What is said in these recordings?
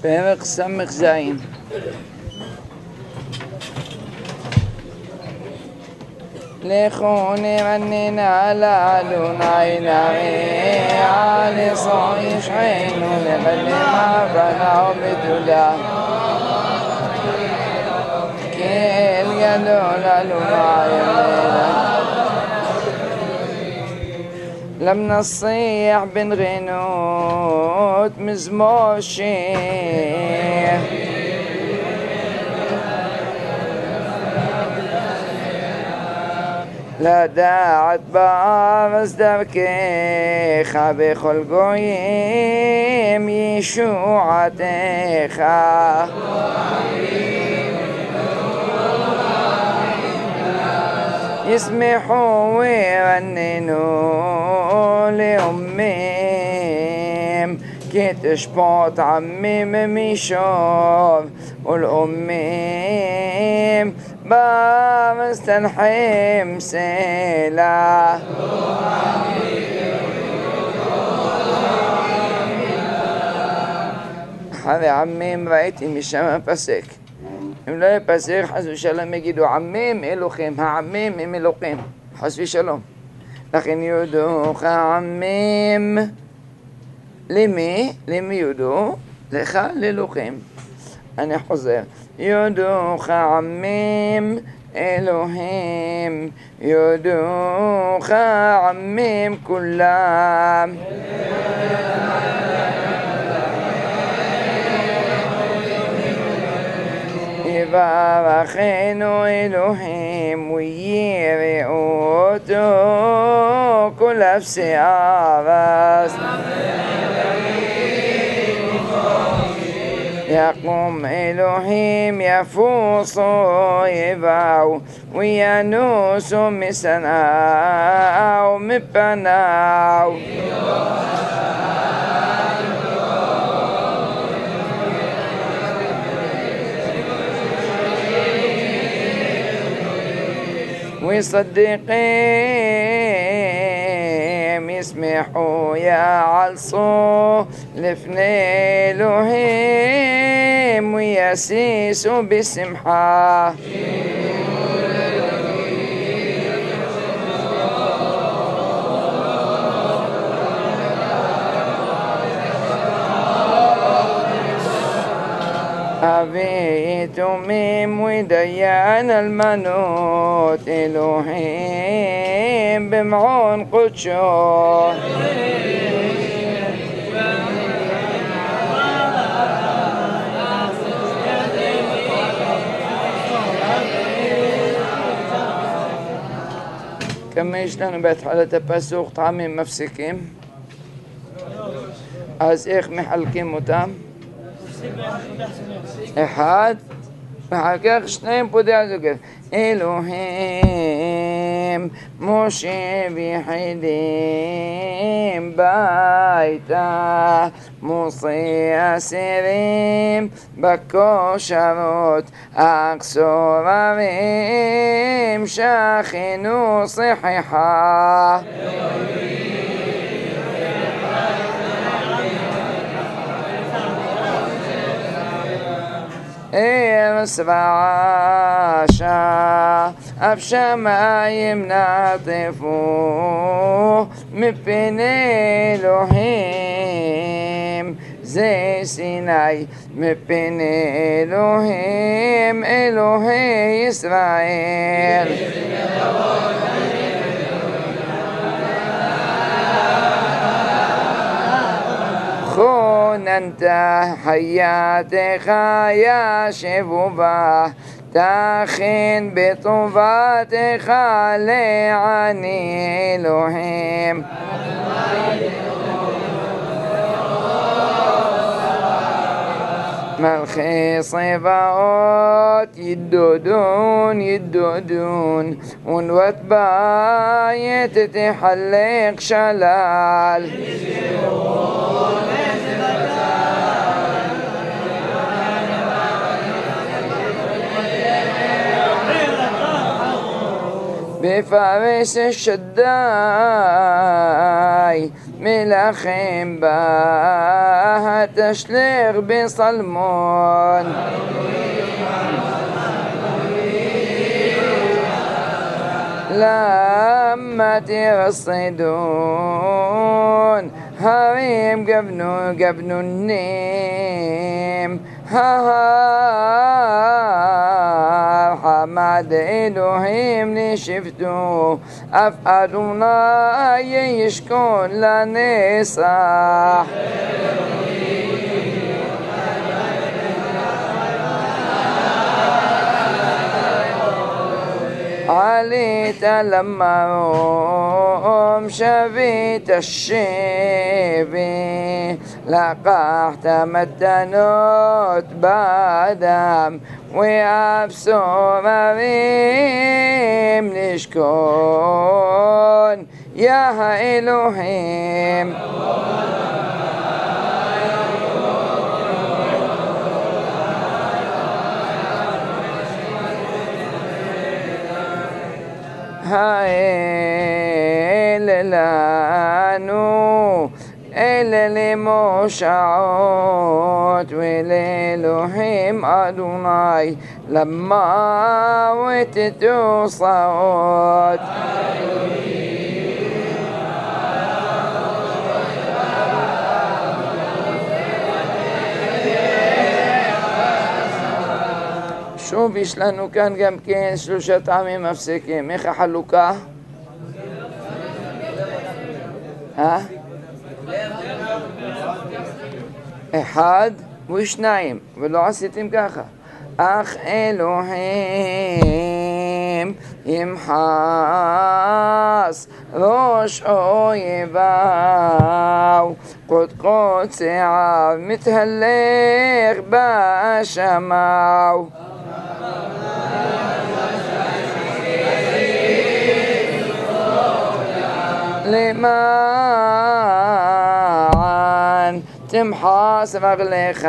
פרק ס"ז. לכו נרנן על אדוני נריע לשוא ישענו לקדם הבנה ובתודה כאל גדול אלומה ימנה لم نصيح بنغنوت مزمور شير لا داعت بارز دركيخ بكل قويم يشوعتيخ يسمحوا ويرننوا لأمهم كي تشبط عمهم ميشور والأمهم بارز تنحيم سيلا هذا عمهم رأيتي משם פסק. אם לא יפסק חס ושלום יגידו עמים אלוהים, העמים הם אלוהים, חס ושלום. לכן יודוך עמים, למי? למי יודו? לך לאלוהים. אני חוזר, יודוך עמים אלוהים, יודוך עמים כולם. יברכנו אלוהים ויראו אותו כל אפסי הארץ. יקום אלוהים יפוסו יבואו וינוסו משנאו מפניו. وصدقهم يسمحوا يعلصوا لفني إلههم ويسيسوا بسمحة أبيتم وديان المنوت إلهيم بمعون قدشو كما يشلون בהתחלת הפסוק טעמים מפסיקים, אז איך מחלקים אותם? אחד, ואחר כך שניים פודע זוגר. אלוהים מושיב יחידים ביתה, מוציא אסירים בכושרות, אכסור ערים שכנו שכחה. ארץ רעשה אף שמיים נטפו מפני אלוהים זה סיני מפני אלוהים אלוהי ישראל. כוננת חייתך ישבו בה, תכין בטובתך לעני אלוהים. מלכי צבאות ידודון ידודון ונוות בית תחלק שלל. בפרס שדי מלחם בה תשליך בסלמון لما ترصدون هريم قبنو النيم حمد إلهيم لشفتو أفعلنا يشكون لنصح عليت لما روم شبيت الشيبي لقحت متنوت بادم وأبصر ريم نشكون يا إلهيم لانو لموشعوت ولإلهيم أدوناي لما وتتو صوت שוב יש לנו כאן גם כן שלושה טעמים מפסיקים. איך החלוקה? אחד ושניים, ולא עשיתם ככה. אך אלוהים ימחס ראש אויביו קודקוד שיער מתהלך בשמיים למען תמחס רגליך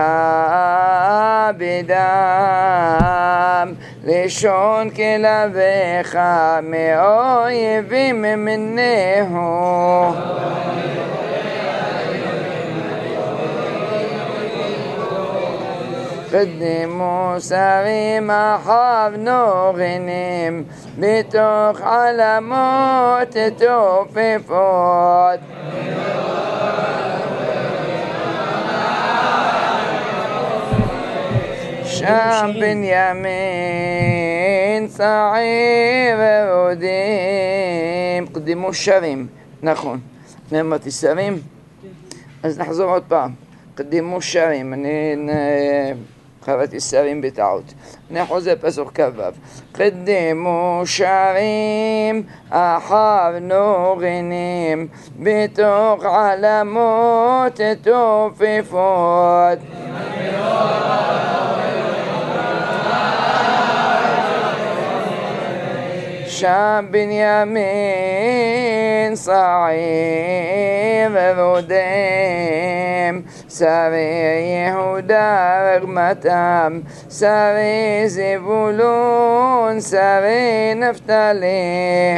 בדם לשון כלביך מאויבים ממנו קדימו שרים אחב נוגנים בתוך עלמות תופפות שם בנימין צעיר ורודים קדימו שרים, נכון, אמרתי שרים? אז נחזור עוד פעם קדימו שרים, אני קראתי שרים בטעות. אני חוזר פסוק כ"ו. קדימו שרים אחר נוגנים בתוך עלמות תופפות שם בנימין צעיר ורודם שרי יהודה רגמתם שרי זבולון שרי נפתלי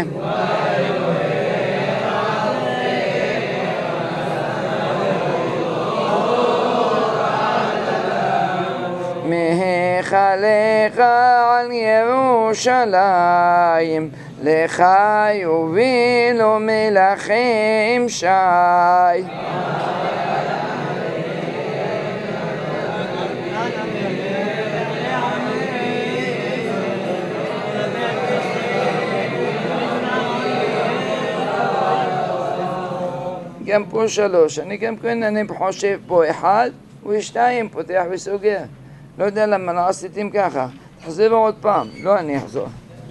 מהיכלך על ירושלים לך יובילו מלכים שי גם פה שלוש, אני גם כן אני חושב פה אחד ושתיים פותח וסוגר לא יודע למה לא עשיתם ככה תחזרו עוד פעם, לא אני אחזור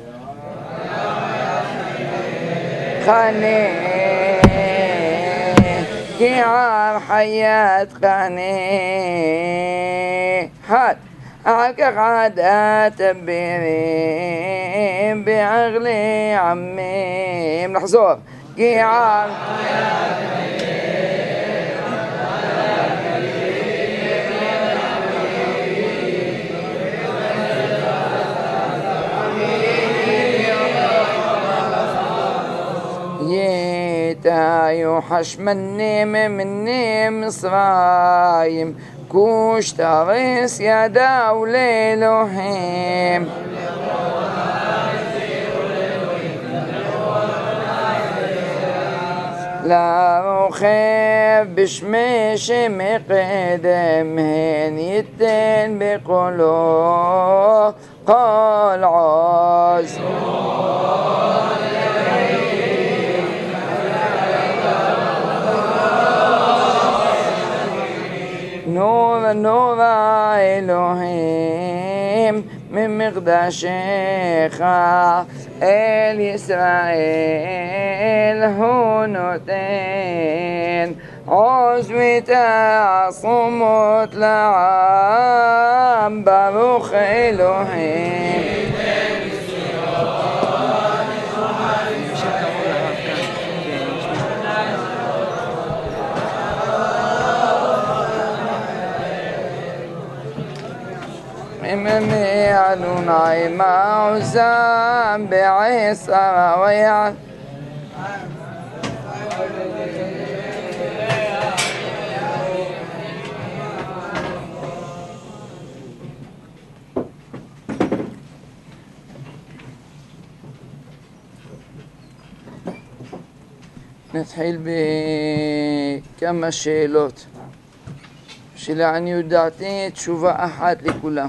חנה גער חיית חנה אחד אחר כך עדת בירים בעגלי עמים לחזור גער ויוחש מנים מני מצרים, כוש תרס ידעו לאלוהים. לרוכב בשמי שמקדם, הן ייתן בקולו כל עוז. נור נור אלוהים ממקדשך, אל ישראל הוא נותן עוז ותעצומות לעם, ברוך אלוהים. ממני אדוני מעוזם בעשר ויעל. נתחיל בכמה שאלות שלעניות דעתי תשובה אחת לכולם.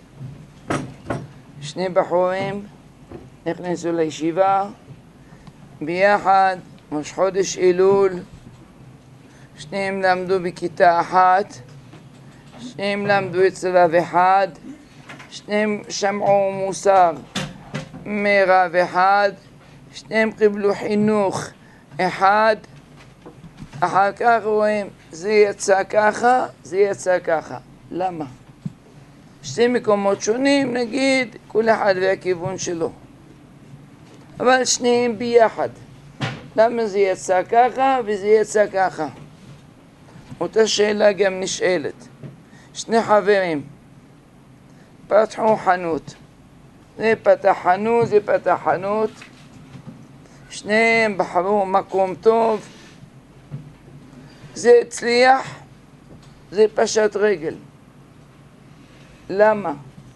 שני בחורים נכנסו לישיבה ביחד, ראש חודש אלול, שניהם למדו בכיתה אחת, שניהם למדו אצל רב אחד, שניהם שמעו מוסר מרב אחד, שניהם קיבלו חינוך אחד. אחר כך רואים זה יצא ככה, זה יצא ככה. למה? שתי מקומות שונים, נגיד, כל אחד והכיוון שלו, אבל שניהם ביחד. למה זה יצא ככה וזה יצא ככה? אותה שאלה גם נשאלת. שני חברים פתחו חנות, זה פתח חנות, זה פתח חנות, שניהם בחרו מקום טוב, זה הצליח, זה פשט רגל. למה?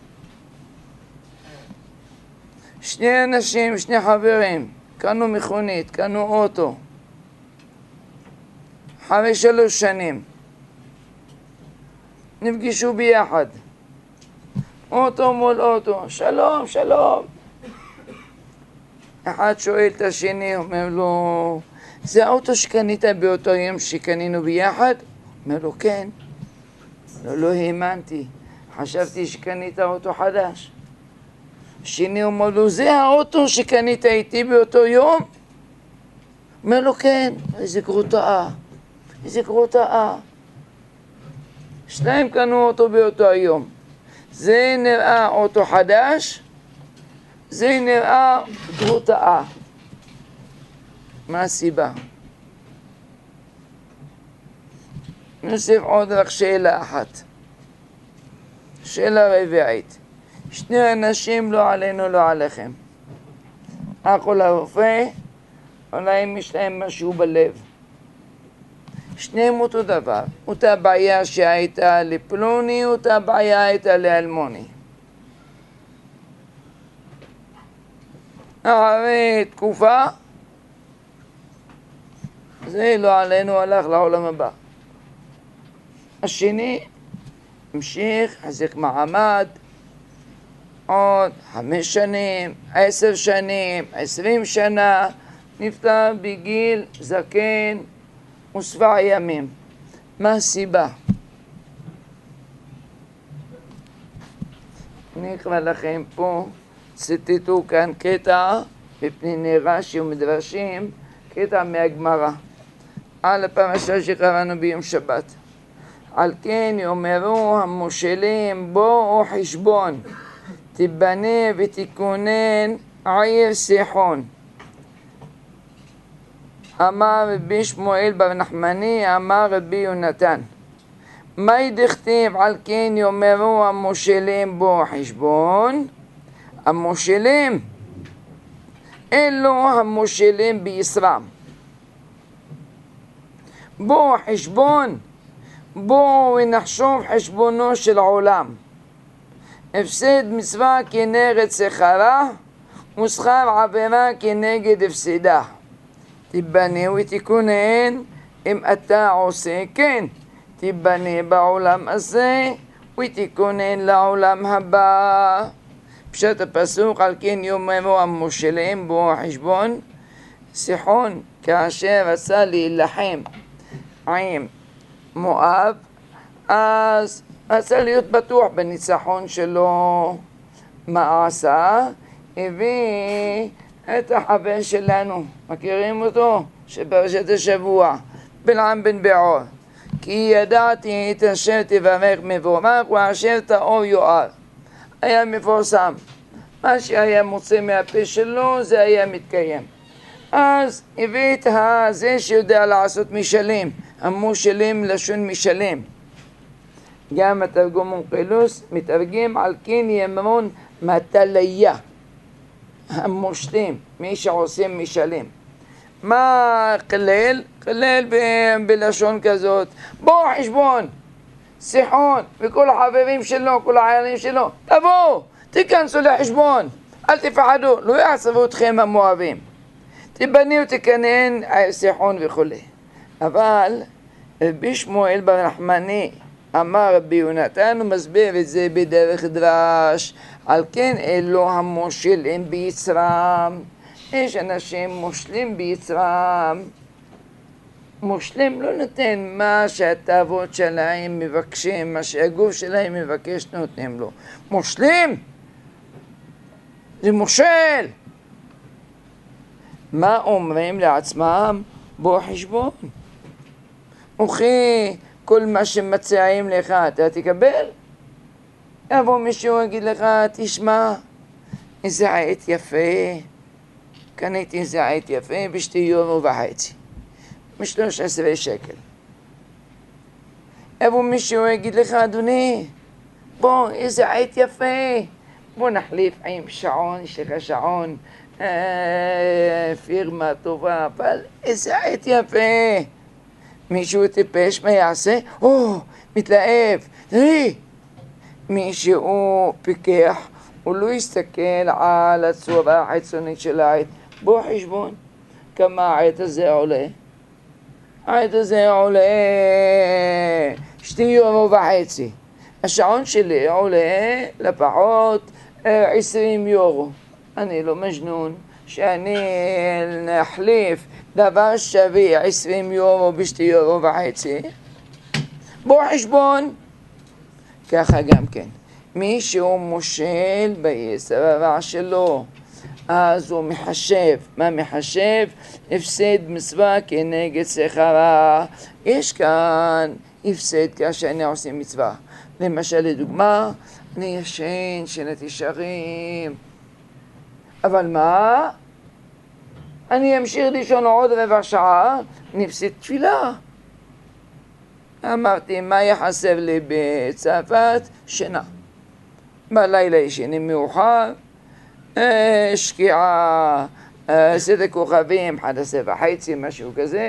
שני אנשים, שני חברים, קנו מכונית, קנו אוטו, אחרי 3 שנים נפגשו ביחד, אוטו מול אוטו, שלום, שלום. אחד שואל את השני, אומר לו, זה האוטו שקנית באותו יום שקנינו ביחד? אומר לו, כן. לא האמנתי, חשבתי שקנית אוטו חדש. שני אומר לו, זה האוטו שקנית איתי באותו יום? אומר לו, כן. איזה גרוטאה, איזה גרוטאה. שניים קנו אוטו באותו היום. זה נראה אוטו חדש, זה נראה גרוטאה. מה הסיבה? נוסיף עוד רק שאלה אחת. שאלה רביעית. שני אנשים, לא עלינו, לא עליכם. הלכו לרופא, אולי אם יש להם משהו בלב. שניהם אותו דבר. אותה בעיה שהייתה לפלוני, אותה בעיה הייתה לאלמוני. אחרי תקופה, זה לא עלינו, הלך לעולם הבא. השני המשיך, חזק מעמד, עוד 5 שנים, 10 שנים, 20 שנה, נפטר בגיל זקן ושבע ימים. מה הסיבה? אני אקרא לכם פה, ציטטו כאן קטע בפניני רש"י ומדרשים, קטע מהגמרא על הפרשה שקראנו ביום שבת. על כן יאמרו המושלים בואו חשבון, תיבנה ותכונן עיר סיחון. אמר רבי שמואל בר נחמני, אמר רבי יונתן, מהי דכתיב על כן יאמרו המושלים בואו חשבון? המושלים אלו המושלים בישרם. בו חשבון, בואו נחשוב חשבונו של עולם. הפסד מצווה כנגד שכרה, ושכר עבירה כנגד הפסדה. תיבנה ותיקונן אם אתה עושה כן, תיבנה בעולם הזה ותיקונן לעולם הבא. פשט הפסוק, על כן יאמרו המושלים בו החשבון. סיחון כאשר רצה להילחם עם מואב, אז רצה להיות בטוח בניצחון שלו. מה עשה? הביא את החבר שלנו, מכירים אותו? שפרשת השבוע, בלעם בן בעור. כי ידעתי את אשר תברך מבורך ואשר תאור יואר. היה מפורסם, מה שהיה מוצא מהפה שלו זה היה מתקיים. אז הביא את זה שיודע לעשות משלים, המושלים לשון משלים. גם התרגום אונקלוס מתרגם על כן ימרון מטליה, המושלים, מי שעושים משלים. מה כלל? כלל בלשון כזאת, בוא חשבון, סיחון וכל החברים שלו, כל העיירים שלו, תבואו, תיכנסו לחשבון, אל תפחדו, לא יעצבו אתכם המואבים, תיבני ותקנן סיחון וכו'. אבל רבי שמואל בר נחמני אמר רבי יונתן, הוא מסביר את זה בדרך דרש, על כן אלו המושלים ביצרם. יש אנשים מושלים ביצרם. מושלים לא נותן מה שהתאוות שלהם מבקשים, מה שהגוף שלהם מבקש נותנים לו. מושלים זה מושל. מה אומרים לעצמם? בוא חשבון, וכי כל מה שמציעים לך אתה תקבל. יבוא מישהו יגיד לך, תשמע, איזה עט יפה, קניתי איזה עט יפה ב2.5 €, 13 שקל. יבוא מישהו יגיד לך, אדוני, בוא, איזה עט יפה, בוא נחליף עם שעון, יש לך שעון, פירמה טובה, אבל איזה עט יפה. מישהו טיפש, מה יעשה? מתלהב, תראי. מישהו פיקח, הוא לא יסתכל על הצורה החיצונית של העט. בוא חשבון, כמה העט הזה עולה? העט הזה עולה 2.5 €. השעון שלי עולה לפחות 20 €. אני לא מג'נון שאני נחליף דבר שווה 20 € ב2.5 €. בוא חשבון. ככה גם כן, מי שהוא מושל ביצר הרע שלו, אז הוא מחשב. מה מחשב? הפסד מצווה כנגד שכרה. יש כאן הפסד כאשר אני עושה מצווה. למשל לדוגמה, אני ישן שינת ישרים, אבל מה? אני אמשיך לישון עוד רבע שעה, נפסיד תפילה. אמרתי, מה יחסב לי בצרפת? שינה. בלילה ישנים מאוחר, שקיעה, סדר כוכבים, 11:30, משהו כזה.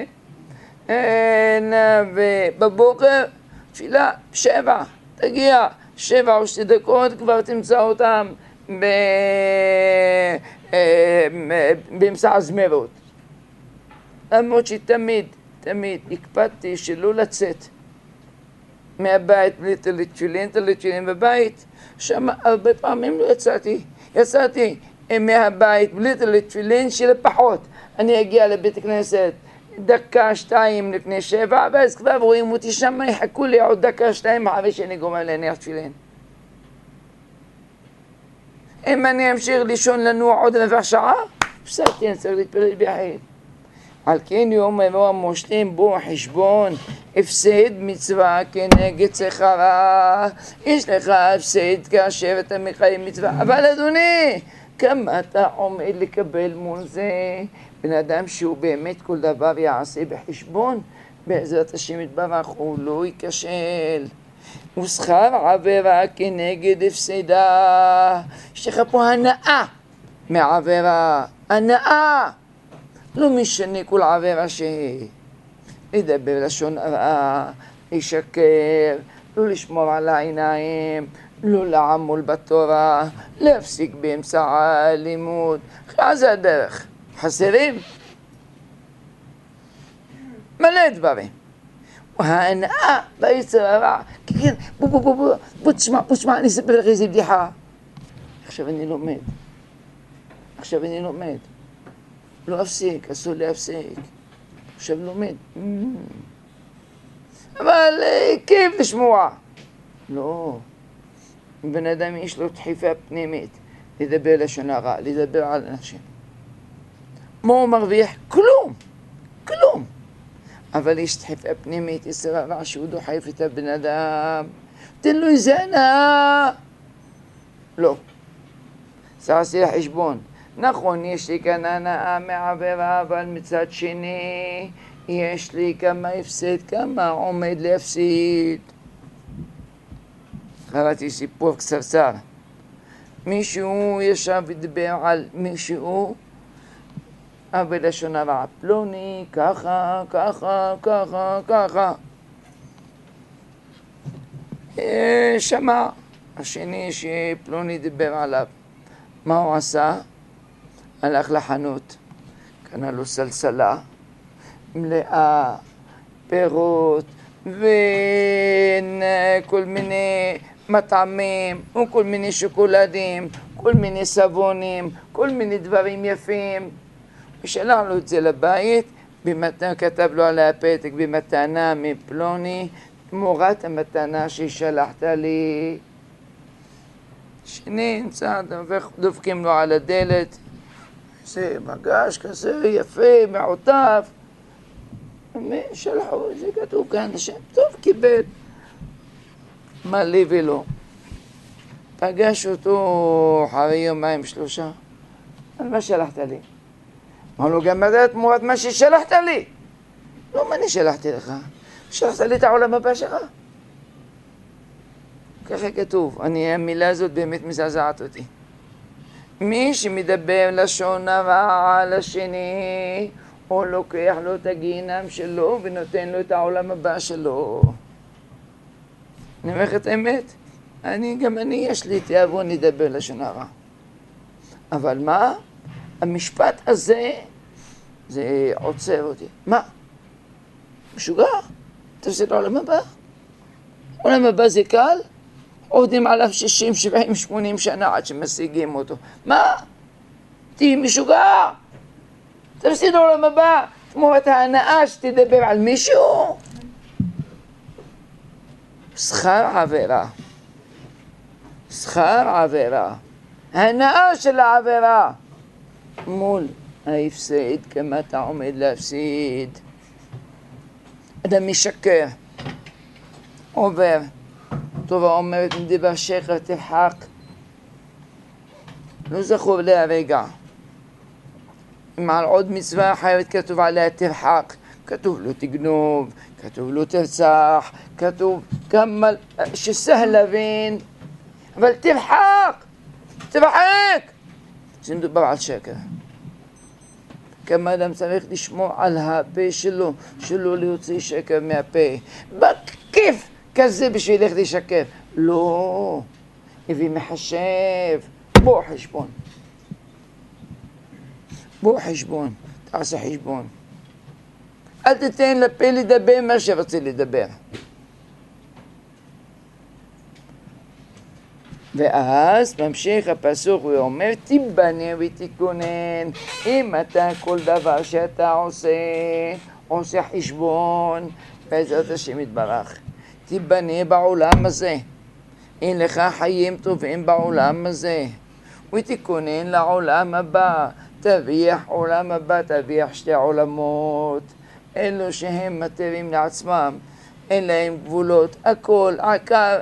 ובבוקר, תפילה, 7, תגיע, 7 או 2 דקות, כבר תמצא אותם באמצע הזמרות. למרות שתמיד הקפדתי שלא לצאת מהבית בלי תלתפילין בבית. שם הרבה פעמים לא יצאתי מהבית בלי תלתפילין שלפחות אני אגיע לבית הכנסת 1-2 לפני 7, ואז כבר רואים אותי שם, יחכו לי עוד 1-2 אחרי שאני גומר להניח תפילין. אם אני אמשיך לישון לנוע עוד רבע שעה, הפסדתי, אני צריך להתפלל ביחיד. על כן יאמרו המושלים בו חשבון, הפסד מצווה כנגד שכרה. יש לך הפסד כאשר אתה מקיים מצווה, אבל אדוני, כמה אתה עומד לקבל מול זה? בן אדם שהוא באמת כל דבר יעשה בחשבון, בעזרת השם יתברך הוא לא ייכשל. ושכר עבירה כנגד הפסדה. יש לך פה הנאה מעבירה, הנאה. לא משנה כל עבירה שהיא. לדבר לשון הרע, לשקר, לא לשמור על העיניים, לא לעמול בתורה, להפסיק באמצע הלימוד. זה הדרך. חסרים? מלא דברים. ההנאה ביצר הרע. כן, בוא תשמע, אני אספר לך איזה בדיחה. עכשיו אני לומד. לא אפסיק, אסור להפסיק. עכשיו לומד. אבל כיף לשמוע. לא. בן אדם יש לו דחיפה פנימית. לדבר לשון הרע, לדבר על אנשים. מה הוא מרוויח? כלום. אבל יש דחיפה פנימית, יצר הרע שהוא דוחף את הבן אדם. תן לו איזה הנאה. לא. תעשי חשבון. נכון, יש לי כאן הנאה מעבירה, אבל מצד שני, יש לי כמה הפסד, כמה עומד להפסיד. קראתי סיפור קצרצר. מישהו ישב ודיבר על מישהו, אבל לשון הרע, פלוני, ככה. שמע השני שפלוני דיבר עליו. מה הוא עשה? הלך לחנות, קנה לו סלסלה מלאה פירות וכל מיני מטעמים וכל מיני שוקולדים, כל מיני סבונים, כל מיני דברים יפים. ושלח לו את זה לבית, כתב לו על הפתק במתנה מפלוני, תמורת המתנה ששלחת לי. שני נמצא, דופקים לו על הדלת, זה מגש כזה יפה, מעוטף. שלחו, זה כתוב כאן, השם טוב קיבל. מה לי ולא? פגש אותו אחרי יומיים שלושה. על מה שלחת לי? אמר לו, גם מדעת תמורת מה ששלחת לי. לא, מה אני שלחתי לך? שלחת לי את העולם הבא שלך. ככה כתוב, המילה הזאת באמת מזעזעת אותי. מי שמדבר לשון הרע על השני, הוא לוקח לו את הגיהינום שלו ונותן לו את העולם הבא שלו. אני אומר לך את האמת, גם אני יש לי תיאבון לדבר לשון הרע. אבל מה? המשפט הזה, זה עוצר אותי. מה? משוגע? תפסיד לעולם הבא? עולם הבא זה קל? עובדים עליו 60, 70, 80 שנה עד שמשיגים אותו. מה? תהי משוגע? תפסיד לעולם הבא, תמורת ההנאה שתדבר על מישהו. שכר עבירה. ההנאה של העבירה. מול ההפסד, כמה אתה עומד להפסיד. אדם משקר. עובר. טובה אומרת, מדבר שקר תרחק. לא זכור לי הרגע. אם על עוד מצווה אחרת כתוב עליה תרחק. כתוב לא תגנוב, כתוב לא תרצח, כתוב כמה שסהל להבין. אבל תרחק. זה מדובר על שקר. כמה אדם צריך לשמור על הפה שלו, שלא להוציא שקר מהפה. בכיף כזה בשביל איך לשקר. לא, הביא מחשב. בוא חשבון. תעשה חשבון. אל תתן לפה לדבר מה שרוצה לדבר. ואז ממשיך הפסוק ואומר, תיבנה ותתכונן. אם אתה כל דבר שאתה עושה חשבון, בעזרת השם יתברך. תיבנה בעולם הזה. אין לך חיים טובים בעולם הזה. ותתכונן לעולם הבא. תביח עולם הבא, תביח שתי עולמות. אלו שהם מטרים לעצמם. אין להם גבולות, הכל, עקר,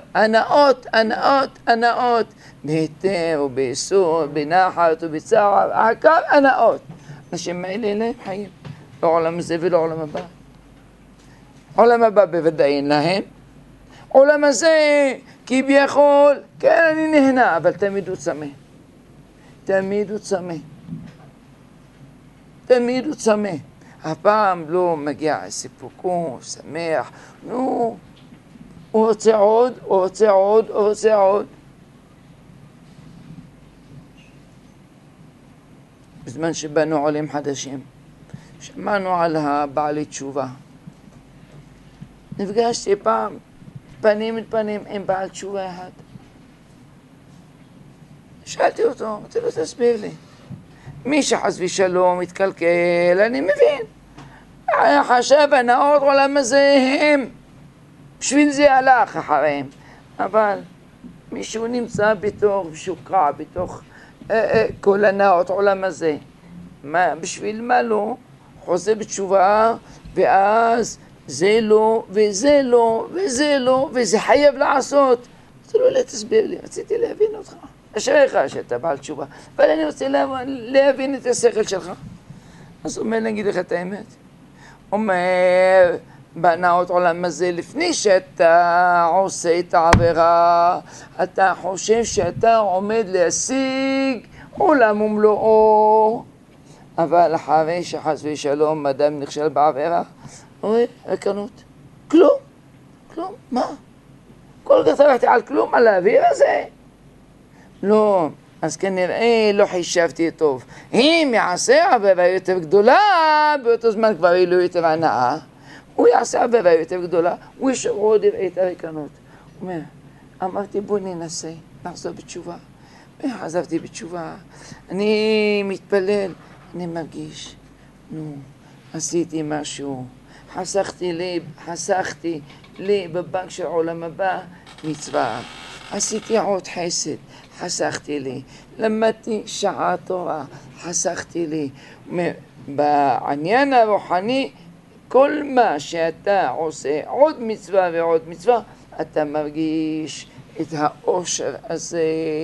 הנאות, בהיתר ובאיסור, בנחת ובצער, עקר, הנאות. אנשים האלה אין להם חיים, לא עולם הזה ולא עולם הבא. עולם הבא בוודאי אין להם. עולם הזה, כביכול, כן אני נהנה, אבל תמיד הוא צמא. הפעם לא מגיע סיפוקו, שמח, נו, הוא רוצה עוד, הוא רוצה עוד, הוא רוצה עוד. בזמן שבאנו עולים חדשים, שמענו על הבעלי תשובה. נפגשתי פעם, פנים את פנים עם בעל תשובה אחד. שאלתי אותו, אמרתי לו, תסביר לי. מי שחס ושלום מתקלקל, אני מבין. חשב הנאות עולם הזה הם. בשביל זה הלך אחריהם. אבל מישהו נמצא בתוך שוקע, בתוך כל הנאות עולם הזה. בשביל מה לא? חוזר בתשובה, ואז זה לא, וזה לא, וזה לא, וזה חייב לעשות. אמרתי לו, לא תסביר לי, רציתי להבין אותך. אשריך שאתה בעל תשובה, אבל אני רוצה להבין את השכל שלך. אז הוא אומר, נגיד לך את האמת. אומר, בנאות עולם הזה, לפני שאתה עושה את העבירה, אתה חושב שאתה עומד להשיג עולם ומלואו. אבל אחרי שחס ושלום אדם נכשל בעבירה, רואה, רקנות, כלום, כלום, מה? כל כך טרחתי על כלום, על האוויר הזה? לא, אז כנראה לא חישבתי טוב. אם יעשה עבירה יותר גדולה, באותו זמן כבר היא לא יותר הנאה, הוא יעשה עבירה יותר גדולה, הוא עוד יראה את הרקנות. הוא אומר, אמרתי בוא ננסה, נחזור בתשובה. חזרתי בתשובה, אני מתפלל, אני מרגיש, נו, עשיתי משהו, חסכתי לי בבנק של עולם הבא מצווה, עשיתי עוד חסד, חסכתי לי, למדתי שעה תורה, חסכתי לי. בעניין הרוחני, כל מה שאתה עושה, עוד מצווה ועוד מצווה, אתה מרגיש את האושר הזה.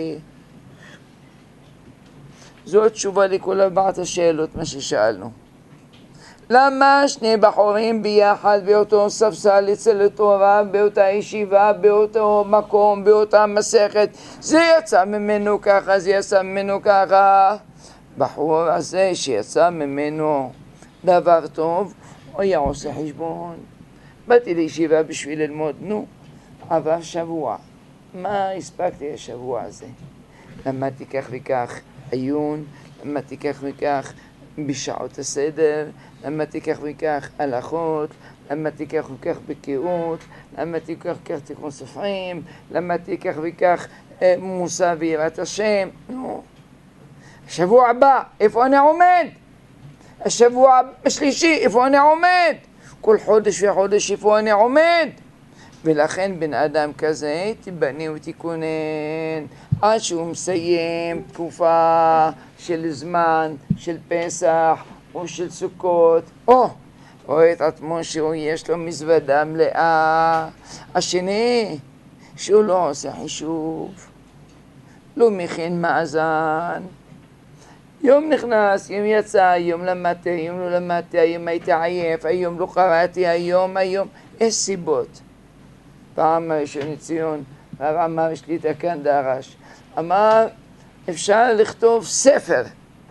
זו התשובה לכל ארבעת השאלות, מה ששאלנו. למה שני בחורים ביחד באותו ספסל אצל התורה, באותה ישיבה, באותו מקום, באותה מסכת, זה יצא ממנו ככה, זה יצא ממנו ככה. בחור הזה שיצא ממנו דבר טוב, הוא היה עושה חשבון. באתי לישיבה בשביל ללמוד, נו, עבר שבוע. מה הספקתי השבוע הזה? למדתי כך וכך עיון, למדתי כך וכך בשעות הסדר, למדתי כך וכך הלכות, למדתי כך וכך בקיאות, למדתי כך וכך תיקון ספרים, למדתי כך וכך מוסר ויראת השם. נו, השבוע הבא, איפה אני עומד? השבוע השלישי, איפה אני עומד? כל חודש וחודש, איפה אני עומד? ולכן בן אדם כזה תיבנה ותיקונן עד שהוא מסיים תקופה של זמן, של פסח או של סוכות, או רואה את עצמו שהוא יש לו מזוודה מלאה. השני, שהוא לא עושה חישוב, לא מכין מאזן. יום נכנס, יום יצא, יום למדתי, יום לא למדתי, היום הייתי עייף, היום לא קראתי, היום, יש סיבות. פעם ראשון לציון, הרב אמר, יש לי את הכאן דרש, אמר, אפשר לכתוב ספר.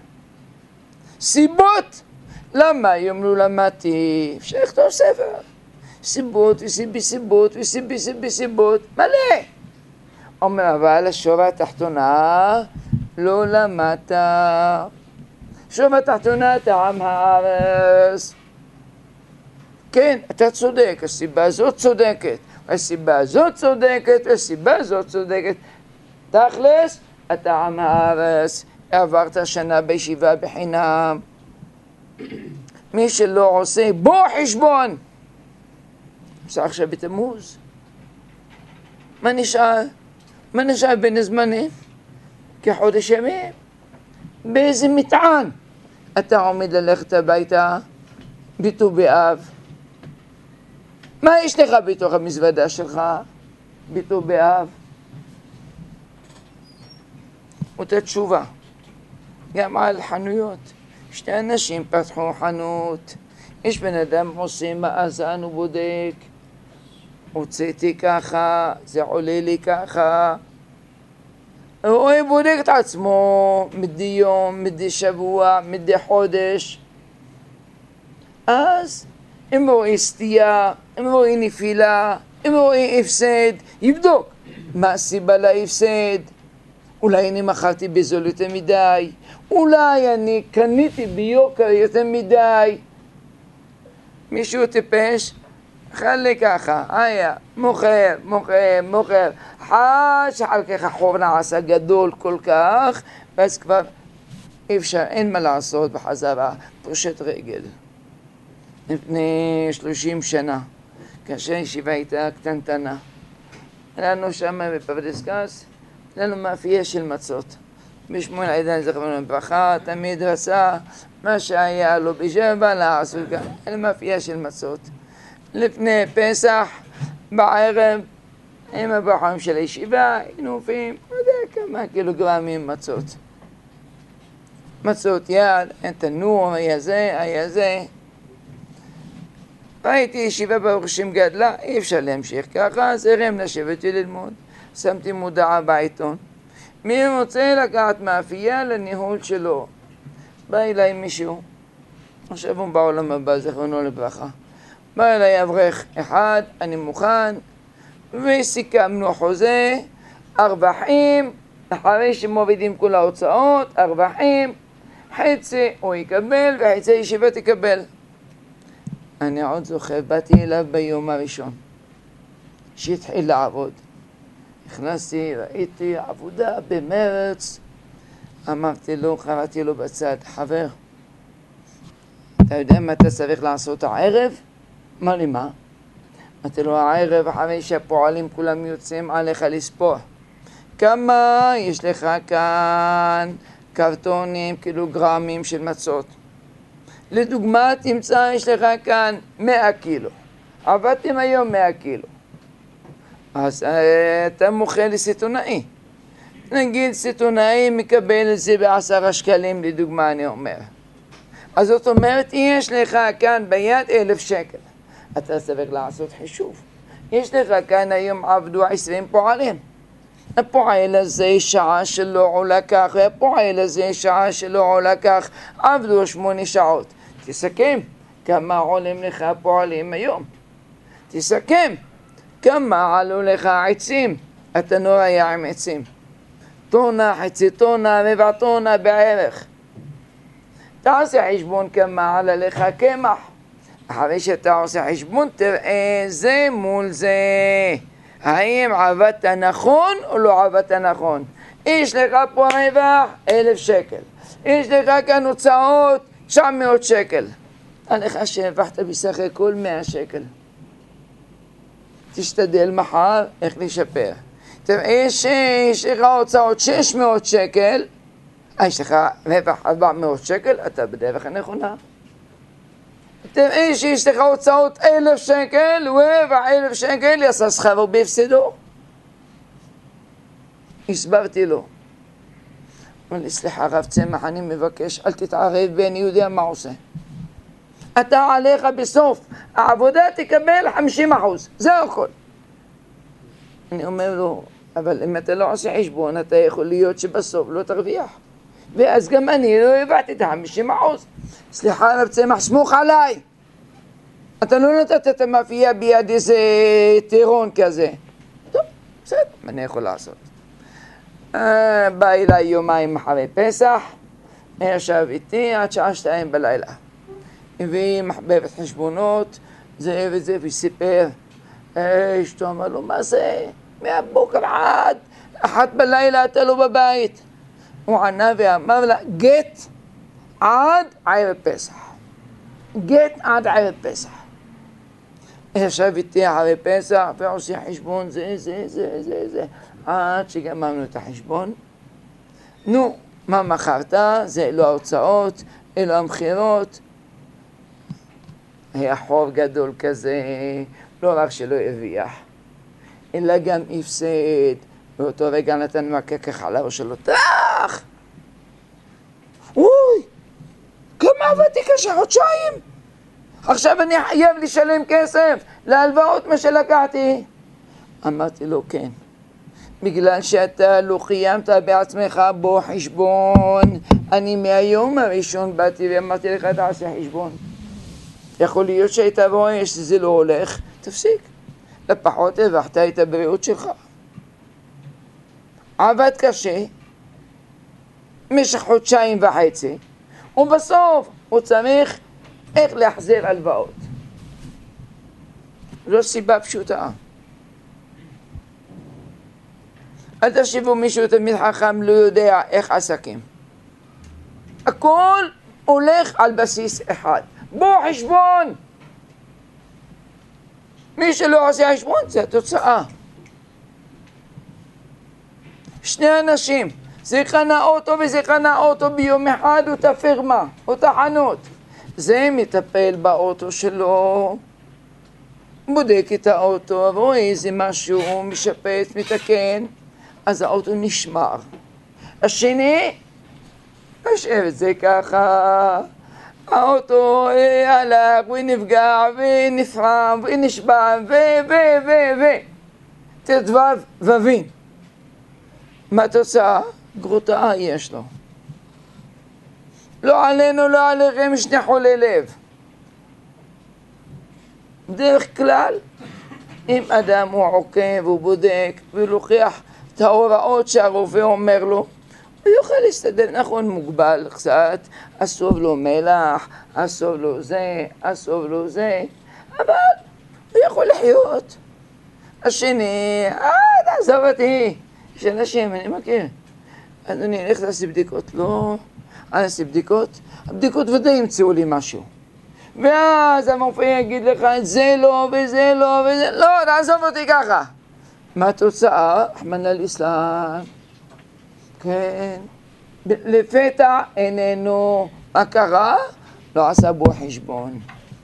סיבות. למה היום לא למדתי? אפשר לכתוב ספר. סיבות וסיבות, מלא. אומר, אבל השורה התחתונה לא למדת. שורה התחתונה טעם הארץ. כן, אתה צודק, הסיבה הזאת צודקת. הסיבה הזאת צודקת, הסיבה הזאת צודקת. תכלס, אתה עם הארץ, עברת שנה בישיבה בחינם. מי שלא עושה בו חשבון, זה עכשיו בתמוז. מה נשאר? מה נשאר בין הזמנים? כחודש ימים. באיזה מטען אתה עומד ללכת הביתה בט"ו באב? מה יש לך בתוך המזוודה שלך בט"ו באב? אותה תשובה. גם על חנויות. שני אנשים פתחו חנות. יש בן אדם עושה מאזן ובודק. הוצאתי ככה, זה עולה לי ככה. הוא בודק את עצמו מדי יום, מדי שבוע, מדי חודש. אז אם רואה סטייה, אם רואה נפילה, אם רואה הפסד, יבדוק מה הסיבה להפסד. אולי אני מכרתי בזול יותר מדי, אולי אני קניתי ביוקר יותר מדי. מישהו טיפש, חלה ככה, היה, מוכר, חש אחר כך החוב נעשה גדול כל כך, ואז כבר אי אפשר, אין מה לעשות בחזרה, פושט רגל. לפני 30 שנה, כאשר הישיבה הייתה קטנטנה, לנו שם בפרדס-כץ, לנו מאפייה של מצות. בשמואל עידן זכרנו לברכה, תמיד רצה מה שהיה לו בשבע לעשות גם, אלה מאפייה של מצות. לפני פסח, בערב, עם הבחורים של הישיבה, היינו אופים, לא יודע כמה קילוגרמים מצות. מצות יד, תנור, היה זה. ראיתי ישיבה ברוך השם גדלה, אי אפשר להמשיך ככה, אז הרם לשבת וללמוד. שמתי מודעה בעיתון. מי רוצה לקחת מאפייה לניהול שלו? בא אליי מישהו, עכשיו הוא בעולם הבא, זכרונו לברכה. בא אליי אברך אחד, אני מוכן, וסיכמנו חוזה, הרווחים, אחרי שמורידים כל ההוצאות, הרווחים, חצי הוא יקבל וחצי הישיבה תקבל. אני עוד זוכר, באתי אליו ביום הראשון, שהתחיל לעבוד. נכנסתי, ראיתי עבודה במרץ, אמרתי לו, קראתי לו בצד, חבר, אתה יודע מה אתה צריך לעשות הערב? אמר לי, מה? אמרתי לו, הערב אחרי שהפועלים כולם יוצאים עליך לספור. כמה יש לך כאן קרטונים, קילוגרמים של מצות? לדוגמה, תמצא, יש לך כאן 100 קילו. עבדתם היום 100 קילו. אז אתה מוכר לסיטונאי. נגיד סיטונאי מקבל את זה ב10 שקלים, לדוגמה אני אומר. אז זאת אומרת, יש לך כאן ביד 1,000 שקל. אתה צריך לעשות חישוב. יש לך כאן היום עבדו 20 פועלים. הפועל הזה שעה שלא עולה כך, והפועל הזה שעה שלא עולה כך, עבדו 8 שעות. תסכם כמה עולים לך הפועלים היום. תסכם כמה עלו לך עצים. התנור היה עם עצים. טונה, חצי טונה, רבע טונה בערך. תעשה חשבון כמה עלה לך קמח. אחרי שאתה עושה חשבון תראה זה מול זה. האם עבדת נכון או לא עבדת נכון? יש לך פה רווח 1,000 שקל. יש לך כאן הוצאות 900 שקל. עליך שהרווחת בסך הכל 100 שקל. תשתדל מחר איך לשפר. תראה שיש לך הוצאות 600 שקל, יש לך רווח 400 שקל, אתה בדרך הנכונה. תראה שיש לך הוצאות 1,000 שקל, ורווח 1,000 שקל, יעשה שכרו בהפסדו. הסברתי לו. אמר לי, סליחה רב צמח, אני מבקש, אל תתערב בי, אני יודע מה עושה. אתה עליך בסוף העבודה תקבל 50%, זה הכל. אני אומר לו, אבל אם אתה לא עושה חשבון, אתה יכול להיות שבסוף לא תרוויח. ואז גם אני לא הבאתי את 50%. סליחה רב צמח, סמוך עליי. אתה לא נתת את המאפייה ביד איזה טירון כזה. טוב, בסדר, מה אני יכול לעשות? בא אליי יומיים אחרי פסח, ישב איתי עד שעה 2 בלילה. הביא מחבבת חשבונות, זה וזה, וסיפר. אשתו אמר לו, מה זה? מהבוקר עד 1 בלילה אתה לא בבית. הוא ענה ואמר לה, גט עד ערב פסח. גט עד ערב פסח. ישב איתי אחרי פסח ועושה חשבון זה. עד שגמרנו את החשבון. נו, מה מכרת? זה אלו ההוצאות, אלו המחירות. היה חוב גדול כזה, לא רק שלא הרוויח, אלא גם הפסד. באותו רגע נתן מכה ככה על הראש שלו, טח! אוי, כמה עבדתי קשה, חודשיים. עכשיו אני חייב לשלם כסף להלוואות מה שלקחתי. אמרתי לו, כן. בגלל שאתה לא חיימת בעצמך בו חשבון. אני מהיום הראשון באתי ואמרתי לך, תעשה חשבון. יכול להיות שהיית רואה שזה לא הולך, תפסיק. לפחות הרווחת את הבריאות שלך. עבד קשה, במשך 1.5 חודשים, ובסוף הוא צריך איך להחזיר הלוואות. זו סיבה פשוטה. אל תחשבו מישהו תמיד חכם לא יודע איך עסקים. הכל הולך על בסיס אחד. בוא חשבון! מי שלא עושה חשבון זה התוצאה. שני אנשים, זה קנה אוטו וזה קנה אוטו ביום אחד, אותה פירמה, אותה חנות. זה מטפל באוטו שלו, בודק את האוטו, ורואה איזה משהו, משפץ, מתקן, אז האוטו נשמר. השני, משאב את זה ככה, האוטו הלך ונפגע ונפרם ונשבע תדבב ובין. מה התוצאה? גרוטאה יש לו. לא עלינו, לא עליכם, שני חולי לב. בדרך כלל, אם אדם הוא עוקב, הוא בודק, ולוקח את ההוראות שהרופא אומר לו, הוא יוכל להסתדר, נכון, מוגבל קצת, אסוב לו מלח, אסוב לו זה, אסוב לו זה, אבל הוא יכול לחיות. השני, תעזוב אותי, יש אנשים, אני מכיר. אדוני, איך תעשי בדיקות? לא, אני אעשי בדיקות, הבדיקות ודאי ימצאו לי משהו. ואז המרפא יגיד לך, זה לא, וזה לא, וזה לא, תעזוב אותי ככה. מה התוצאה? רחמנא ליצלן. כן. לפתע איננו. מה קרה? לא עשה בו חשבון.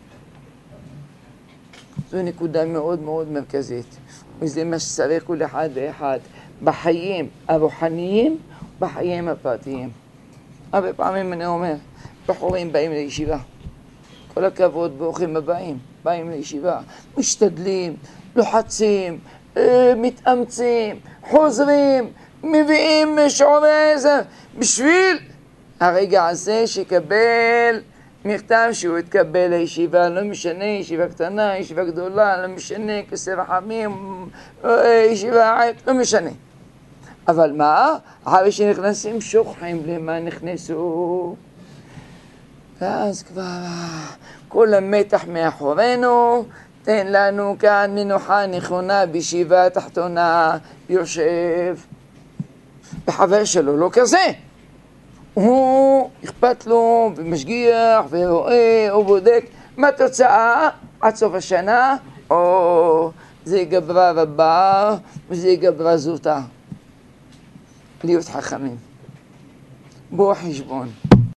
זו נקודה מאוד מאוד מרכזית. וזה מה שצריך כל אחד ואחד. בחיים הרוחניים, בחיים הפרטיים. הרבה פעמים אני אומר, בחורים באים לישיבה. כל הכבוד, ברוכים הבאים, באים לישיבה, משתדלים, לוחצים, מתאמצים, חוזרים, מביאים שיעורי עזר, בשביל הרגע הזה שיקבל מכתב שהוא יתקבל לישיבה, לא משנה, ישיבה קטנה, ישיבה גדולה, לא משנה, כסף חמים, ישיבה עית, לא משנה. אבל מה? אחרי שנכנסים שוכחים למה נכנסו. ואז כבר כל המתח מאחורינו, תן לנו כאן מנוחה נכונה בישיבה התחתונה, יושב. בחבר שלו לא כזה. הוא אכפת לו ומשגיח ורואה או בודק. מה התוצאה? עד סוף השנה, או זה גברה רבה וזה גברה זוטה. להיות חכמים. בוא חשבון.